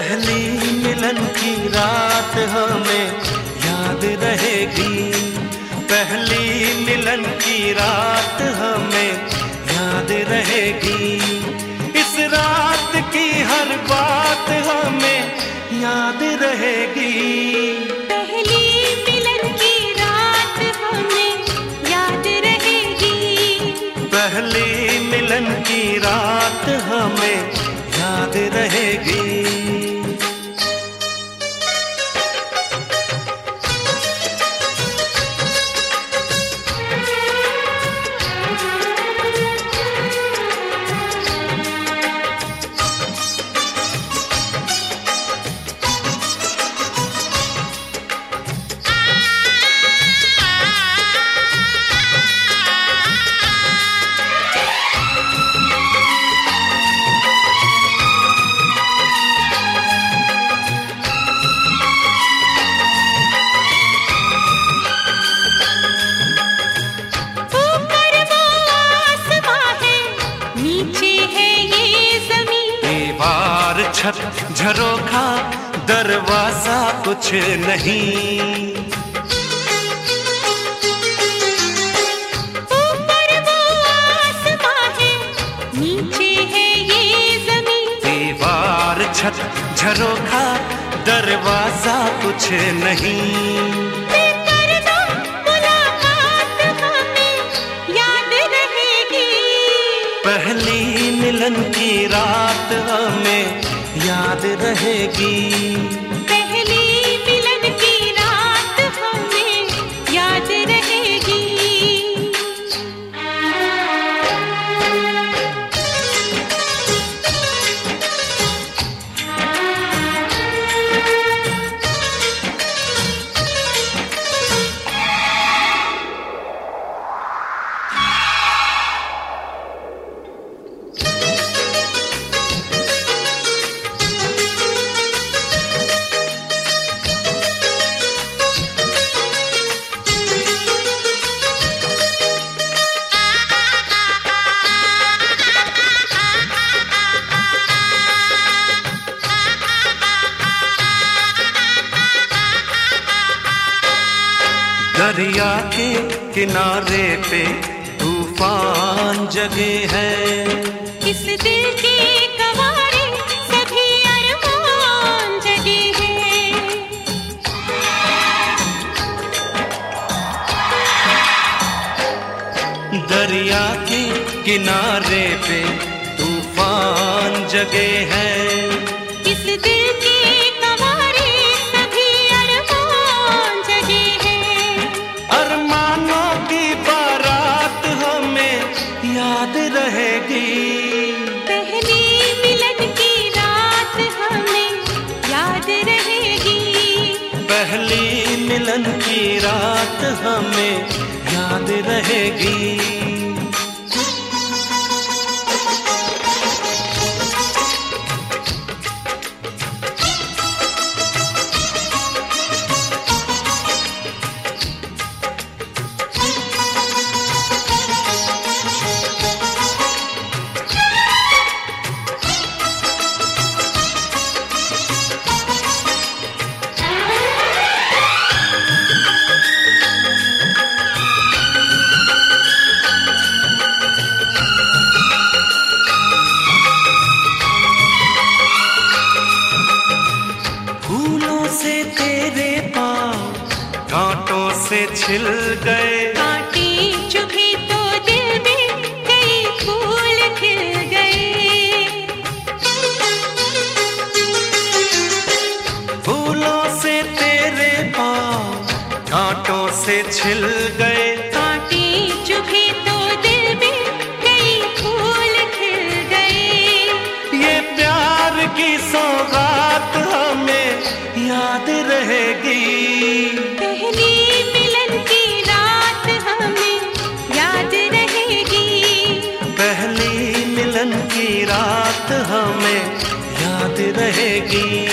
पहली मिलन की रात हमें याद रहेगी, पहली मिलन की रात हमें याद रहेगी। इस रात की हर बात हमें याद रहेगी। पहली मिलन की रात हमें याद रहेगी, पहली मिलन की रात हमें याद रहेगी। छत झरोखा दरवाजा कुछ नहीं, ऊपर वो आसमां है, नीचे है ये ज़मीन। दीवार छत झरोखा दरवाजा कुछ नहीं। कर दो मुलाकात हमें याद रहेगी, पहली मिलन की रात हमें याद रहेगी। पहली मिलन की रात हमें याद रहेगी। दरिया के किनारे पे तूफान जगे हैं, इस दिल के कवारे सभी अरमान जगे हैं। दरिया के किनारे पे तूफान जगे हैं, इस दिल के कवारे सभी अरमान जगे हैं। अरमानों की बारात हमें याद रहेगी, पहली मिलन की रात हमें याद रहेगी, पहली मिलन की रात हमें याद रहेगी। कांटों से छिल गए, कांटे चुभे तो दिल में कई फूल खिल गए। फूलों से तेरे पाँव कांटों से छिल गए, कांटे चुभे तो दिल में कई फूल खिल गए। ये प्यार की सौगात हमें याद रहेगी, पहली मिलन की रात हमें याद रहेगी, पहली मिलन की रात हमें याद रहेगी।